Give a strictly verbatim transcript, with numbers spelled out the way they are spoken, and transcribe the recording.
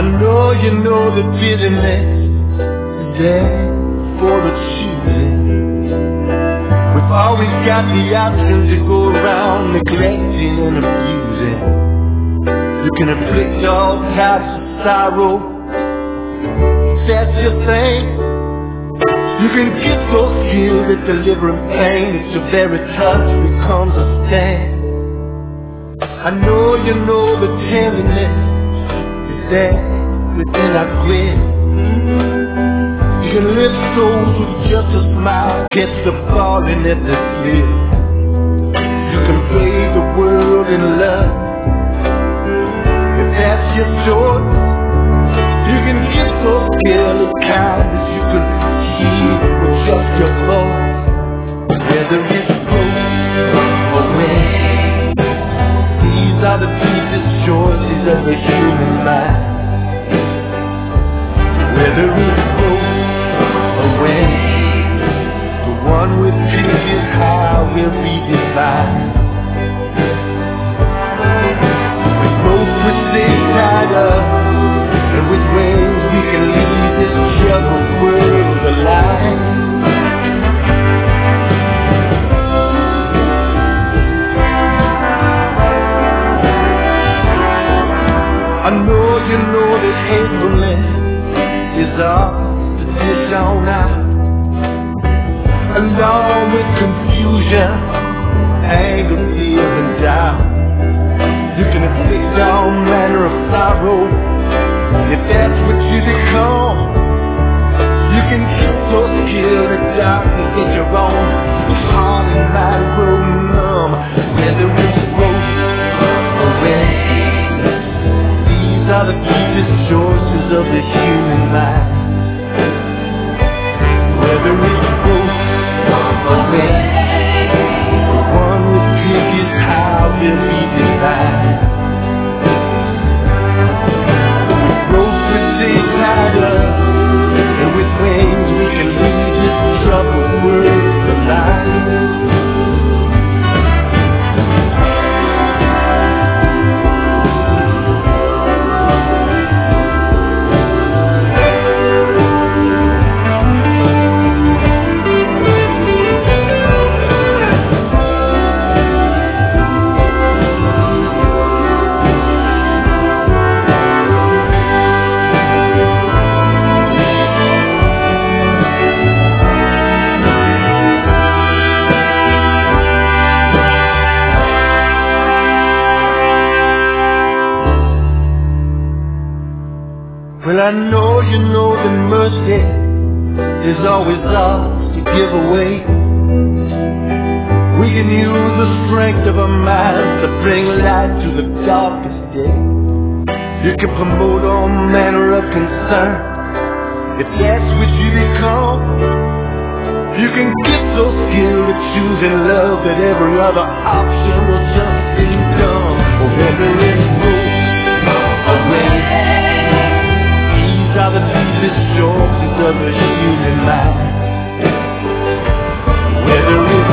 know you know that bitterness is there for the choosing. We've always got the option to go around neglecting and abusing. You can inflict all types of sorrow, if that's your thing. You can get so skilled at delivering pain that your very touch becomes a sting. I know you know the tenderness is there within our grit. You can lift souls with just a smile, catch the falling at the slip. You can play the world in love, if that's your choice. You can get so scared of kindness, you can heal with just your voice. Whether it's growth or wind, these are the deepest choices of the human mind. Whether it's growth or wind, the one with biggest high will be divine. With rope we stay tied up, and with wings we can leave this juggled world alive. I know you know that hatefulness is ours to dish on out, along with confusion, anger, fear, and doubt. You can inflict all manner of sorrow, if that's what you become. You can get so skilled at darkness that your own heart and mind grow numb. Whether it's growth or rain, these are the deepest choices of the human mind. Whether it's growth or rain, the one with biggest high will be divine. Tied up, and with wings we can leave this troubled world alive. Well, I know you know that mercy is always ours to give away. We can use the strength of our minds to bring light to the darkest day. You can promote all manner of concern, if that's what you become. You can get so skilled at choosing love that every other option will just be dumb. Whether it's growth or rain, are the deepest choices of the human mind. Whether it's